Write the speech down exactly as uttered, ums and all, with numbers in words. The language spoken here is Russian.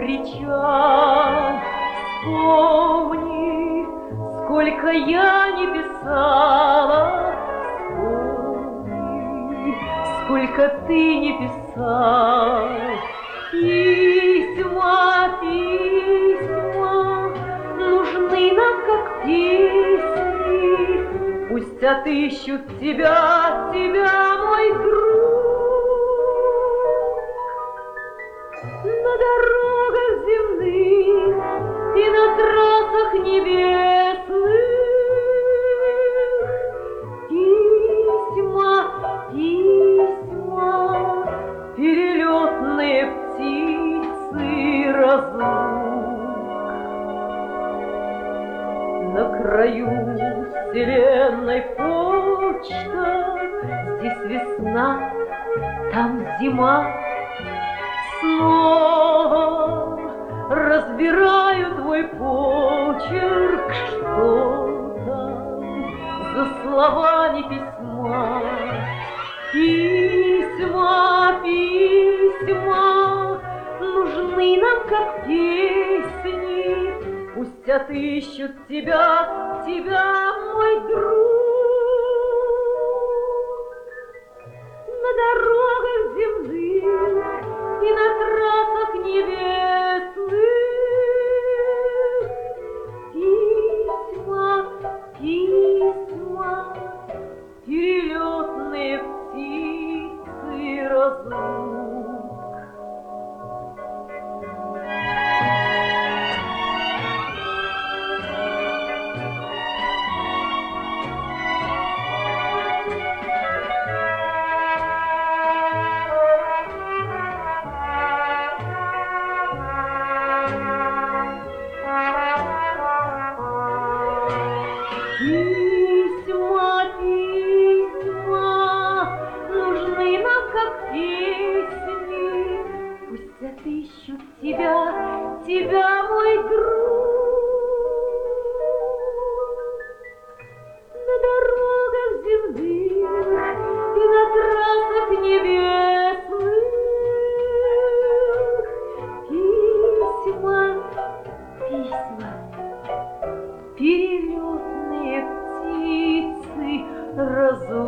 кричал. Вспомни, сколько я не писала, вспомни, сколько ты не писал. Письма, письма нужны нам, как песни, пусть отыщут тебя, тебя, мой друг. На дорогах земных и на трассах небесных письма, письма, перелетные птицы разлук. На краю вселенной почта, здесь весна, там зима. Снова разбираю твой почерк, что там за словами письма. Письма, письма нужны нам, как песни, пусть отыщут тебя, тебя, мой друг. На дорогах земных и на трассах небесных письма, письма, перелетные птицы разлук. Письма, письма нужны нам, как песни, пусть отыщут тебя, тебя, мой друг. На дорогах земных и на трассах небесных письма, письма, перелетные птицы разум.